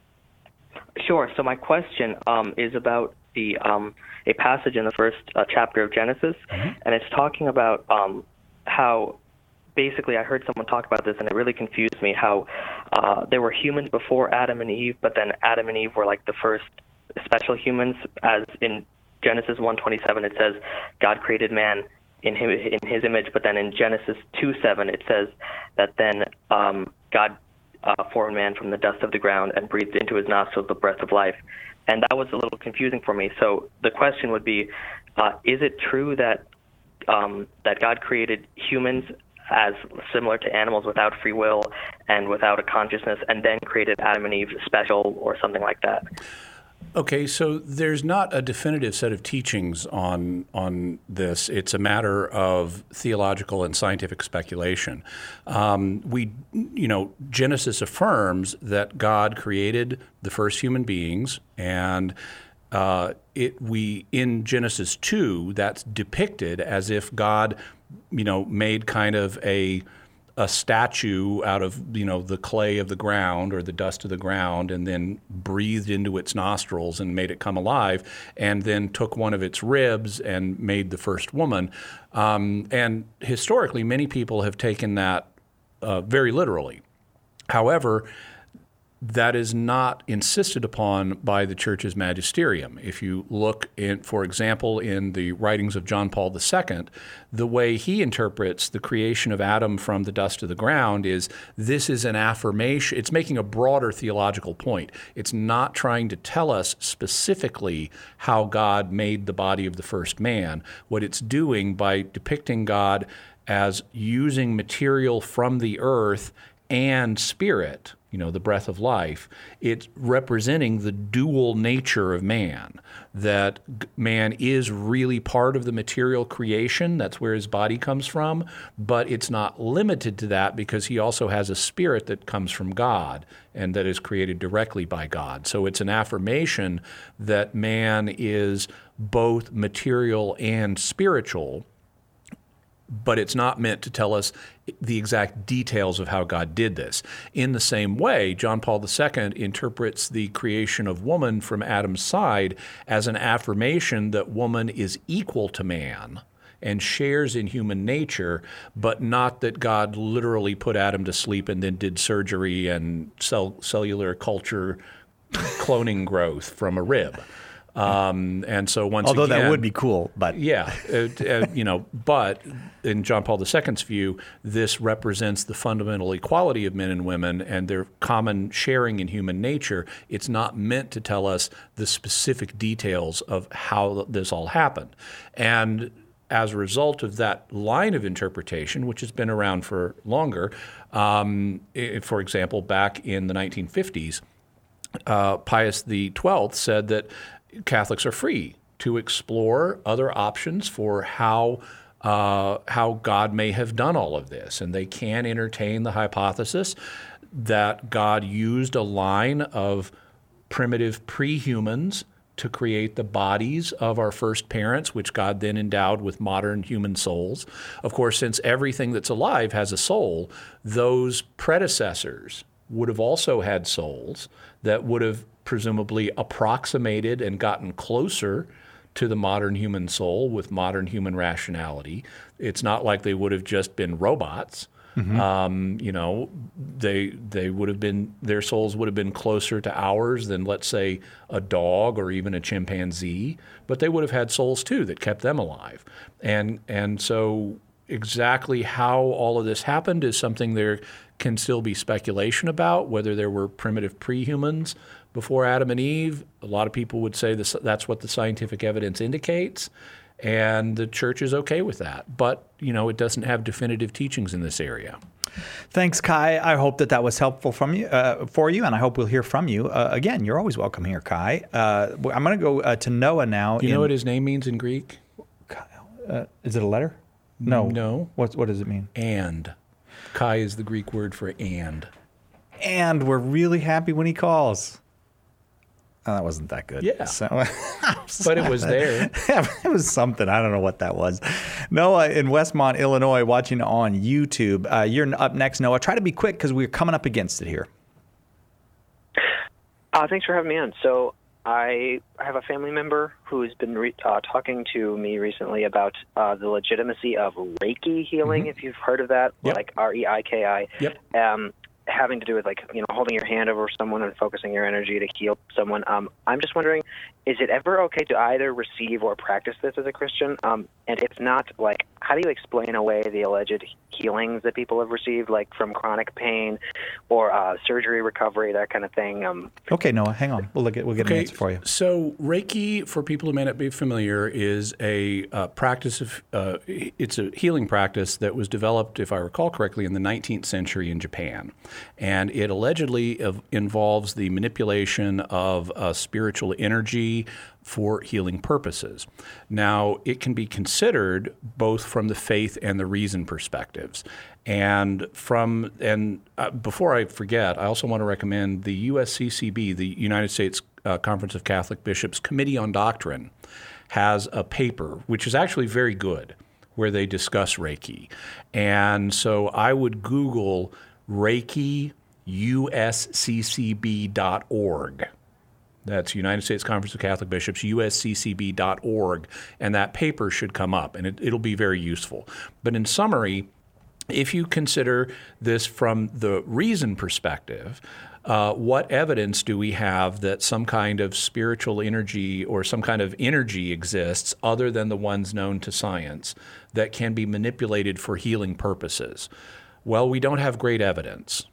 Sure. So my question um, is about the um, a passage in the first uh, chapter of Genesis, mm-hmm. and it's talking about um, how basically, I heard someone talk about this, and it really confused me how uh, there were humans before Adam and Eve, but then Adam and Eve were like the first special humans, as in Genesis one twenty-seven, it says God created man in his, in his image, but then in Genesis two seven, it says that then um, God uh, formed man from the dust of the ground and breathed into his nostrils the breath of life. And that was a little confusing for me. So the question would be, uh, is it true that um, that God created humans as similar to animals without free will and without a consciousness, and then created Adam and Eve special or something like that?
Okay, so there's not a definitive set of teachings on on this. It's a matter of theological and scientific speculation. Um, we, you know, Genesis affirms that God created the first human beings, and uh, it we in Genesis two, that's depicted as if God, you know, made kind of a a statue out of, you know, the clay of the ground or the dust of the ground, and then breathed into its nostrils and made it come alive, and then took one of its ribs and made the first woman. Um, and historically, many people have taken that uh, very literally. However, that is not insisted upon by the Church's magisterium. If you look, in, for example, in the writings of John Paul the Second, the way he interprets the creation of Adam from the dust of the ground is this is an affirmation. It's making a broader theological point. It's not trying to tell us specifically how God made the body of the first man. What it's doing by depicting God as using material from the earth and spirit, you know, the breath of life, it's representing the dual nature of man, that man is really part of the material creation. That's where his body comes from, but it's not limited to that because he also has a spirit that comes from God and that is created directly by God. So it's an affirmation that man is both material and spiritual, but it's not meant to tell us the exact details of how God did this. In the same way, John Paul the Second interprets the creation of woman from Adam's side as an affirmation that woman is equal to man and shares in human nature, but not that God literally put Adam to sleep and then did surgery and cell- cellular culture cloning growth from a rib. Um, and so once
Although
again,
that would be cool, but
yeah, uh, uh, you know, but in John Paul the Second's view, this represents the fundamental equality of men and women and their common sharing in human nature. It's not meant to tell us the specific details of how this all happened. And as a result of that line of interpretation, which has been around for longer, um, it, for example, back in the nineteen fifties, uh, Pius the Twelfth said that Catholics are free to explore other options for how uh, how God may have done all of this, and they can entertain the hypothesis that God used a line of primitive pre-humans to create the bodies of our first parents, which God then endowed with modern human souls. Of course, since everything that's alive has a soul, those predecessors would have also had souls that would have presumably approximated and gotten closer to the modern human soul with modern human rationality. It's not like they would have just been robots. Mm-hmm. Um, you know, they they would have been, their souls would have been closer to ours than, let's say, a dog or even a chimpanzee, but they would have had souls too that kept them alive. And and so exactly how all of this happened is something there can still be speculation about, whether there were primitive pre-humans before Adam and Eve. A lot of people would say this, that's what the scientific evidence indicates, and the Church is okay with that. But, you know, it doesn't have definitive teachings in this area.
Thanks, Kai. I hope that that was helpful from you, uh, for you, and I hope we'll hear from you. Uh, again, you're always welcome here, Kai. Uh, I'm going to go uh, to Noah now.
Do you
in,
know what his name means in Greek?
Uh, is it a letter? No.
No.
What, what does it mean?
And. Kai is the Greek word for and.
And we're really happy when he calls. Oh, that wasn't that good.
Yeah.
So,
but it was there.
It was something. I don't know what that was. Noah in Westmont, Illinois, watching on YouTube. Uh, you're up next, Noah. Try to be quick because we're coming up against it here.
Uh, thanks for having me on. So I have a family member who's been re- uh, talking to me recently about uh, the legitimacy of Reiki healing, mm-hmm. if you've heard of that, yep. like R E I K I.
Yep.
Um, having to do with, like, you know, holding your hand over someone and focusing your energy to heal someone. Um, I'm just wondering, is it ever okay to either receive or practice this as a Christian? Um, and if not, like, how do you explain away the alleged healings that people have received, like from chronic pain or uh, surgery recovery, that kind of thing? Um,
okay, Noah, hang on. We'll, look at, we'll get
okay,
an answer for you.
So Reiki, for people who may not be familiar, is a uh, practice of, uh, it's a healing practice that was developed, if I recall correctly, in the nineteenth century in Japan. And it allegedly involves the manipulation of uh, spiritual energy for healing purposes. Now, it can be considered both from the faith and the reason perspectives. And from and uh, before I forget, I also want to recommend the U S C C B, the United States uh, Conference of Catholic Bishops Committee on Doctrine, has a paper which is actually very good, where they discuss Reiki. And so I would Google Reiki U S C C B dot org. That's United States Conference of Catholic Bishops, U S C C B dot org, and that paper should come up, and it, it'll be very useful. But in summary, if you consider this from the reason perspective, uh, what evidence do we have that some kind of spiritual energy or some kind of energy exists other than the ones known to science that can be manipulated for healing purposes? Well, we don't have great evidence.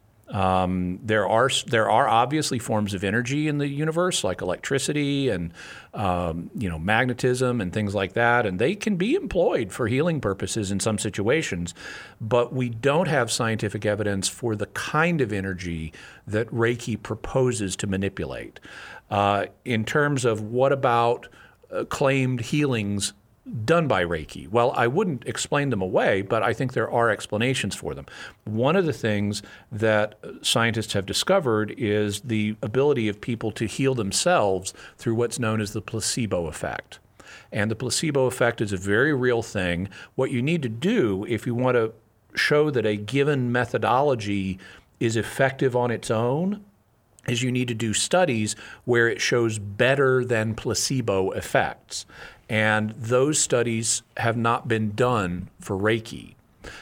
Um, there are there are obviously forms of energy in the universe, like electricity and um, you know magnetism and things like that, and they can be employed for healing purposes in some situations. But we don't have scientific evidence for the kind of energy that Reiki proposes to manipulate. Uh, in terms of what about uh, claimed healings done by Reiki? Well, I wouldn't explain them away, but I think there are explanations for them. One of the things that scientists have discovered is the ability of people to heal themselves through what's known as the placebo effect. And the placebo effect is a very real thing. What you need to do if you want to show that a given methodology is effective on its own is you need to do studies where it shows better than placebo effects. And those studies have not been done for Reiki.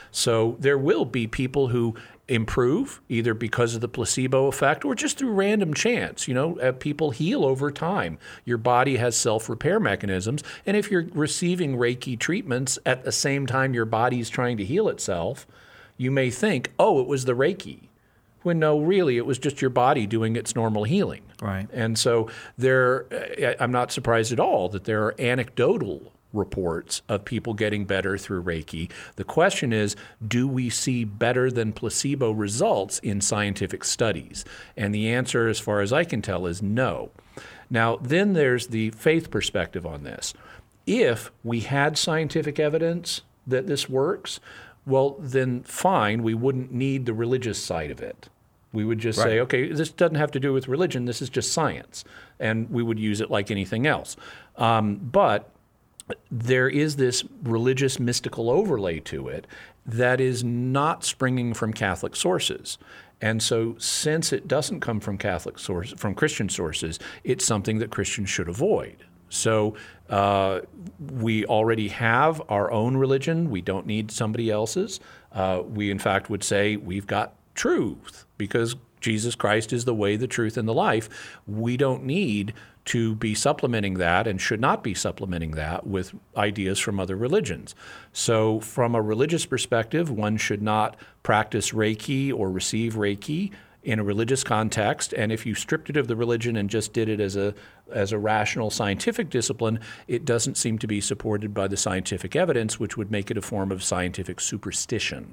So there will be people who improve either because of the placebo effect or just through random chance. You know, uh, people heal over time. Your body has self-repair mechanisms. And if you're receiving Reiki treatments at the same time your body's trying to heal itself, you may think, oh, it was the Reiki. When no, really, it was just your body doing its normal healing.
Right. And
so there, I'm not surprised at all that there are anecdotal reports of people getting better through Reiki. The question is, do we see better than placebo results in scientific studies? And the answer, as far as I can tell, is no. Now, then there's the faith perspective on this. If we had scientific evidence that this works, well, then fine, we wouldn't need the religious side of it. We would just right. say, okay, this doesn't have to do with religion, this is just science. And we would use it like anything else. Um, but there is this religious mystical overlay to it that is not springing from Catholic sources. And so since it doesn't come from Catholic source, from Christian sources, it's something that Christians should avoid. So uh, we already have our own religion. We don't need somebody else's. Uh, we, in fact, would say we've got truth because Jesus Christ is the way, the truth, and the life. We don't need to be supplementing that and should not be supplementing that with ideas from other religions. So from a religious perspective, one should not practice Reiki or receive Reiki in a religious context, and if you stripped it of the religion and just did it as a as a rational scientific discipline, it doesn't seem to be supported by the scientific evidence, which would make it a form of scientific superstition.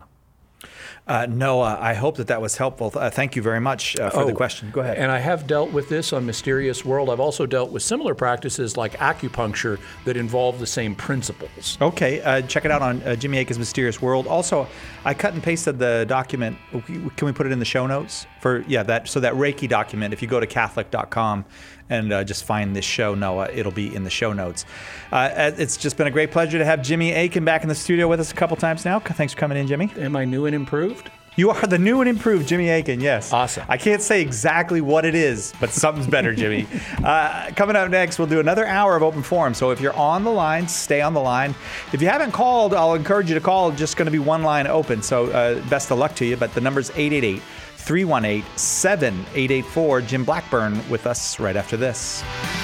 Uh, Noah, I hope that that was helpful. Uh, thank you very much uh, for
oh,
the question. Go ahead.
And I have dealt with this on Mysterious World. I've also dealt with similar practices like acupuncture that involve the same principles.
Okay, uh, check it out on uh, Jimmy Akin's Mysterious World. Also, I cut and pasted the document. Can we put it in the show notes? For yeah, that so that Reiki document, if you go to Catholic dot com and uh, just find this show, Noah, it'll be in the show notes. Uh, it's just been a great pleasure to have Jimmy Akin back in the studio with us a couple times now. Thanks for coming in, Jimmy.
Am I new and improved?
You are the new and improved Jimmy Akin, yes.
Awesome.
I can't say exactly what it is, but something's better, Jimmy. Uh, coming up next, we'll do another hour of Open Forum. So if you're on the line, stay on the line. If you haven't called, I'll encourage you to call. Just going to be one line open. So uh, best of luck to you. But the number's eight eight eight, three one eight, seven eight eight four. Jim Blackburn with us right after this.